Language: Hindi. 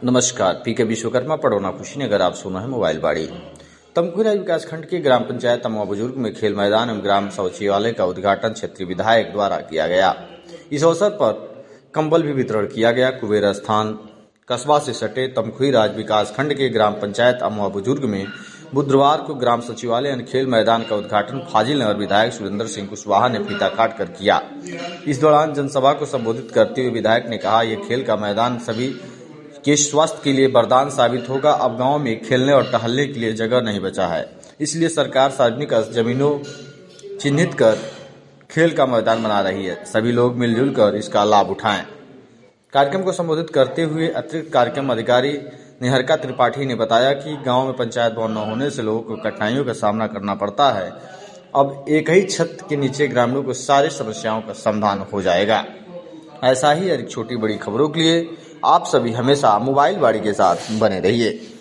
नमस्कार, पीके विश्वकर्मा पड़ोना कुशीनगर। आप सुना है मोबाइल बाड़ी। तमकुहीराज विकासखंड के ग्राम पंचायत अमवा बुजुर्ग में खेल मैदान एवं ग्राम शौचालय का उद्घाटन क्षेत्रीय विधायक द्वारा किया गया। इस अवसर पर कंबल भी वितरण किया गया। कुबेर स्थान कस्बा से सटे तमकुहीराज विकासखंड के ग्राम पंचायत अमवा बुजुर्ग में बुधवार को ग्राम सचिवालय एवं खेल मैदान का उद्घाटन फाजिल नगर विधायक सुरेंद्र सिंह कुशवाहा ने फीता काट कर किया। इस दौरान जनसभा को संबोधित करते हुए विधायक ने कहा, यह खेल का मैदान सभी के स्वास्थ्य के लिए वरदान साबित होगा। अब गांव में खेलने और टहलने के लिए जगह नहीं बचा है, इसलिए सरकार सार्वजनिक जमीनों चिन्हित कर खेल का मैदान बना रही है। सभी लोग मिलजुल कर इसका लाभ उठाएं। कार्यक्रम को संबोधित करते हुए अतिरिक्त कार्यक्रम अधिकारी निहारिका त्रिपाठी ने बताया कि गांव में पंचायत भवन न होने से लोगों को कठिनाइयों का सामना करना पड़ता है। अब एक ही छत के नीचे ग्रामीणों को सारी समस्याओं का समाधान हो जाएगा। ऐसा ही अधिक छोटी बड़ी खबरों के लिए आप सभी हमेशा मोबाइल बाड़ी के साथ बने रहिए।